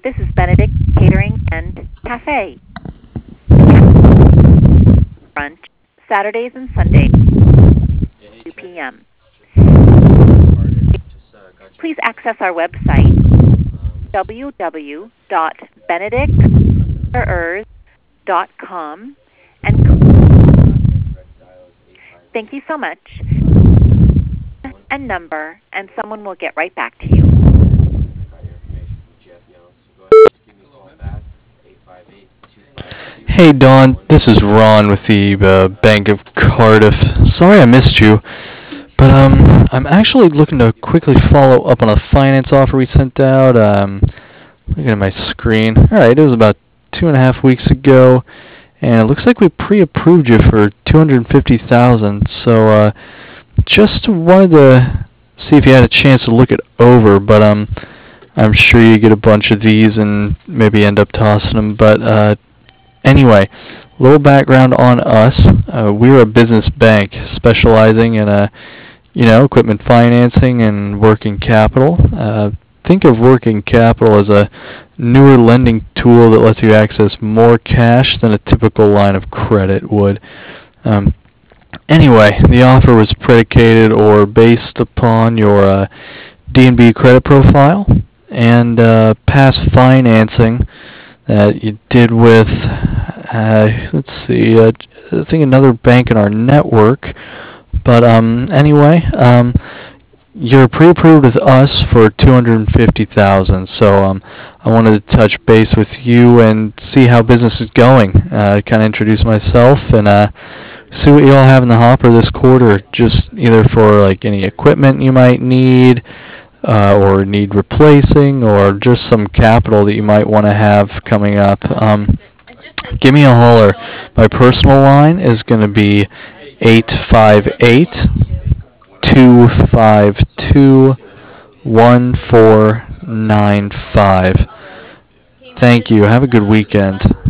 This is Benedict Catering and Cafe. Brunch, Saturdays and Sundays, 2 p.m. Please access our website, www.benedicters.com, and thank you so much, and number, and someone will get right back to you. Hey Dawn, this is Ron with the Bank of Cardiff. Sorry I missed you, but I'm actually looking to quickly follow up on a finance offer we sent out. Looking at my screen. Alright, it was about 2.5 weeks ago, and it looks like we pre-approved you for $250,000. So just wanted to see if you had a chance to look it over, but I'm sure you get a bunch of these and maybe end up tossing them. But anyway, a little background on us. We're a business bank specializing in equipment financing and working capital. Think of working capital as a newer lending tool that lets you access more cash than a typical line of credit would. Anyway, the offer was predicated or based upon your D&B credit profile and past financing that you did with, let's see, I think another bank in our network. But anyway, you're pre-approved with us for $250,000. So I wanted to touch base with you and see how business is going. Kind of introduce myself and see what you all have in the hopper this quarter, just either for like any equipment you might need, or need replacing, or just some capital that you might want to have coming up. Give me a holler. My personal line is going to be 858-252-1495. Thank you. Have a good weekend.